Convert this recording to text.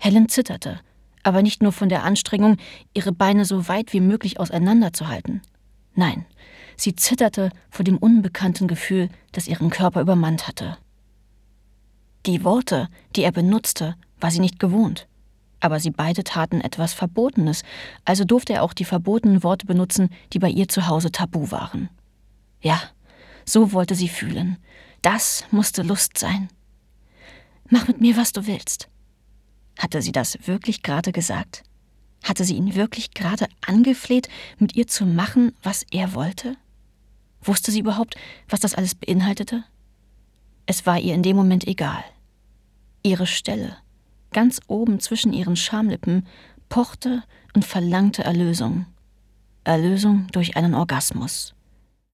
Helen zitterte, aber nicht nur von der Anstrengung, ihre Beine so weit wie möglich auseinanderzuhalten. Nein, sie zitterte vor dem unbekannten Gefühl, das ihren Körper übermannt hatte. Die Worte, die er benutzte, war sie nicht gewohnt. Aber sie beide taten etwas Verbotenes, also durfte er auch die verbotenen Worte benutzen, die bei ihr zu Hause tabu waren. Ja, so wollte sie fühlen. Das musste Lust sein. »Mach mit mir, was du willst.« Hatte sie das wirklich gerade gesagt? Hatte sie ihn wirklich gerade angefleht, mit ihr zu machen, was er wollte? Wusste sie überhaupt, was das alles beinhaltete? Es war ihr in dem Moment egal. Ihre Stelle, ganz oben zwischen ihren Schamlippen, pochte und verlangte Erlösung. Erlösung durch einen Orgasmus.